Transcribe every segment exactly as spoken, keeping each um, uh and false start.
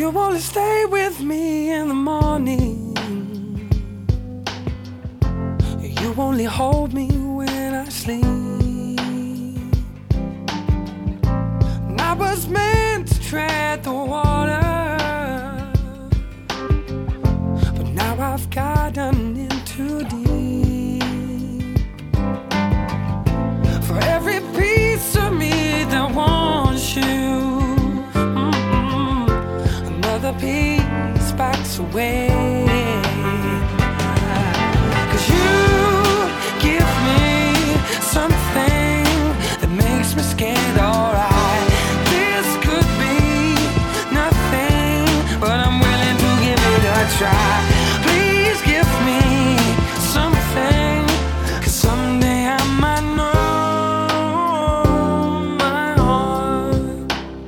You only stay with me in the morning. You only hold me when I sleep. And I was meant to tread the water, but now I've gotten in too deep. For every piece of me that wants you, mm-mm, another piece backs away. Cause you give me something that makes me scared, alright. This could be nothing, but I'm willing to give it a try. Please give me something, cause someday I might know my heart.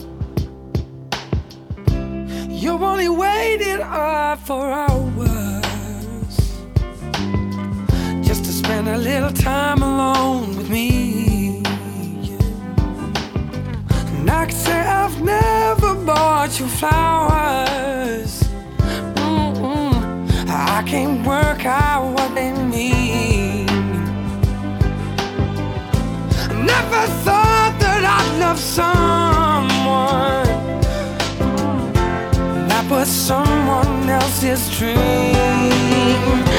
You only waited up for hours just to spend a little time alone with me. And I could say I've never bought you flowers. Mm-mm. I can't work out what they mean. I never thought that I'd love someone that was someone else's dream.